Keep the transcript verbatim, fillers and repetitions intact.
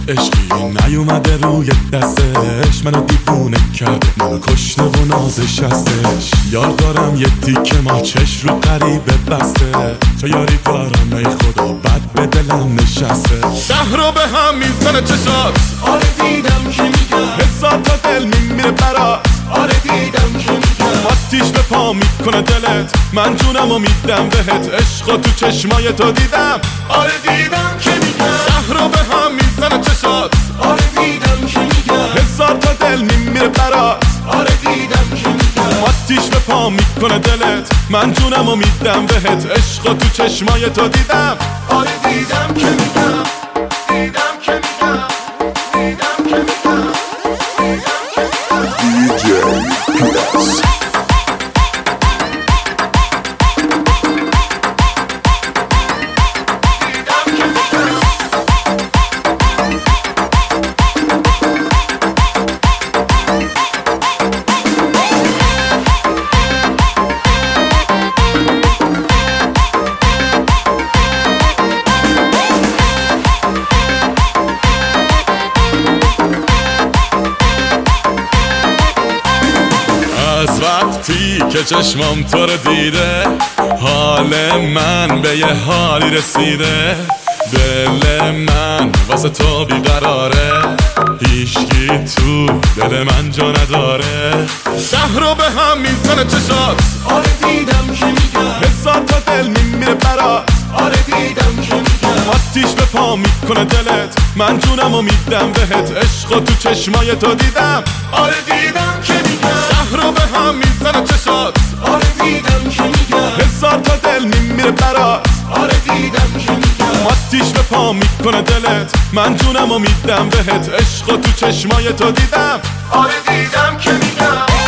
عشقی نیومده روی دستش، منو دیوونه کرده، منو کشته و نازش هستش. یار دارم یه تیکه ماچش رو قریبه بسته، چه یاری دارم ای خدا بد به دلم نشسته. شهر رو به هم میزنه چشات، آره دیدم که میگم حساب تا دل میمیره برات، آره دیدم که میگم آتیش به پا میکنه دلت، من جونم و میدم بهت. عشق تو چشمای تو دیدم، آره دیدم که میگم شهر رو به هم میزنه چشات، آره دیدم که میگم حساب تا دل میمیره برات، آره دیدم که میگم آتیش به پا میکنه دلت، من جونم و میدم بهت. عشق تو چشمای تو دیدم، آره دیدم که میگم دیدم که میگم دیدم که میگم دیدم که میگم از وقتی که چشمام تو رو دیده، حال من به یه حالی رسیده. دل من واسه تو بیقراره، هیچکی تو دل من جا نداره. شهر رو به هم میزنه چشات، آره دیدم که میگم حساب تا دل میمیره برات، آره دیدم که میگم آتیش به پا میکنه دلت، من جونم و میدم بهت. عشق تو چشمای تو دیدم، آره دیدم که میگم شهر رو به هم میزنه چشات، آره دیدم که میگم حساب تا دل میمیره برات، آره دیدم که میگم آتیش به پا میکنه دلت، من جونم و میدم بهت. عشق تو چشمای تو دیدم، آره دیدم که میگم